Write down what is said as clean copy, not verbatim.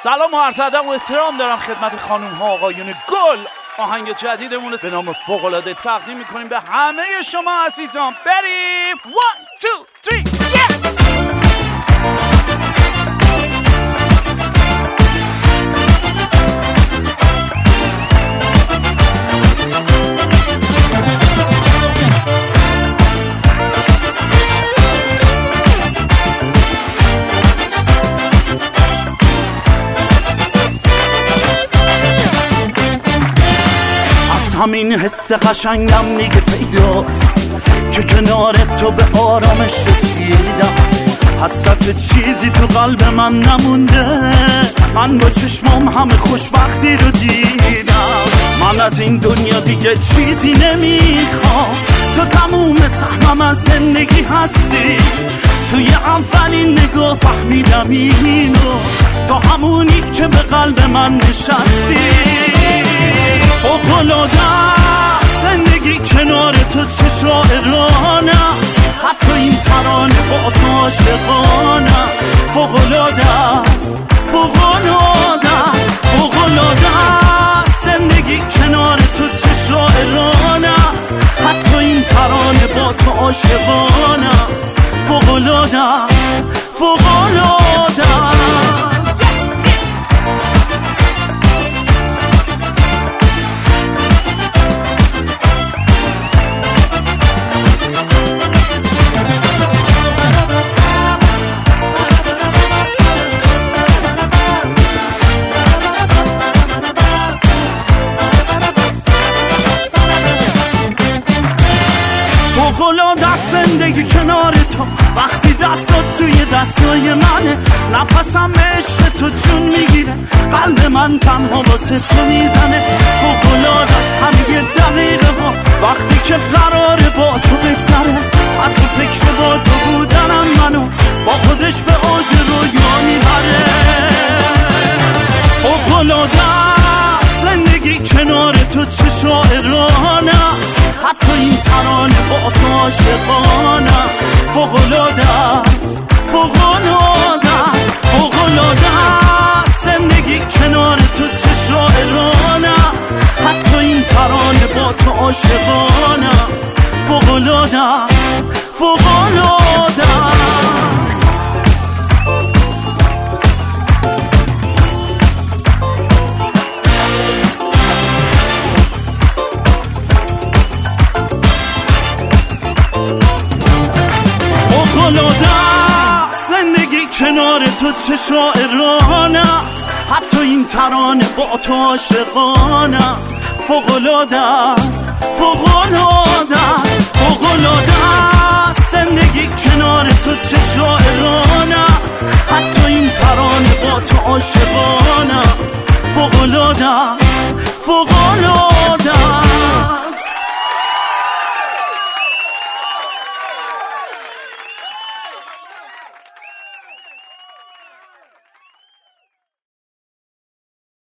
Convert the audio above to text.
سلام و عرض ادب و احترام دارم خدمت خانم ها آقایون گل. آهنگ جدیدمون به نام فوق‌العاده تقدیم میکنیم به همه شما عزیزان. بریم 1 2 3 همین حس قشنگم میگه پیداست که کنار تو به آرامش رسیدم. حسرت چیزی تو قلب من نمونده، من با چشمام همه خوشبختی رو دیدم. من از این دنیا دیگه چیزی نمیخوام، تو تموم سهمم از زندگی هستی. توی اولین نگاه فهمیدم اینو، تو همونی که به قلب من نشستی. فوق‌العاده زندگی کنار تو چه شاعرانه است، حتی این ترانه با تو عاشقانه. فوق‌العاده است، فوق‌العاده است، فوق‌العاده است زندگی کنار تو چه شاعرانه است، حتی این ترانه با تو عاشقانه است. فوق‌العاده است، فوق‌العاده است. فوق‌العاده است زندگی کنار تو، وقتی دستات توی دستای منه. نفسم عشق تو جون میگیره، قلب من تنها واسه تو میزنه. فوق‌العاده است همه دقیقه ها وقتی که قراره با تو بگذره. حتی فکر با تو بودنم منو با خودش به اوج رویا میبره. فوق‌العاده است زندگی کنار تو چه شاعرانه است، حتی این ترانه با تو عاشقانه. فوق‌العاده است، فوق‌العاده است، فوق‌العاده است زندگی کنار تو چه شاعرانه است، حتی این ترانه با تو عاشقانه. فوق‌العاده است، فوق‌العاده است. فوق‌العاده است زندگی کنار تو چه شاعرانه است، حتی این ترانه با تو عاشقانه است. فوق‌العاده است، فوق‌العاده است، فوق‌العاده است زندگی کنار تو چه شاعرانه است، حتی این ترانه با تو عاشقانه است. فوق‌العاده است.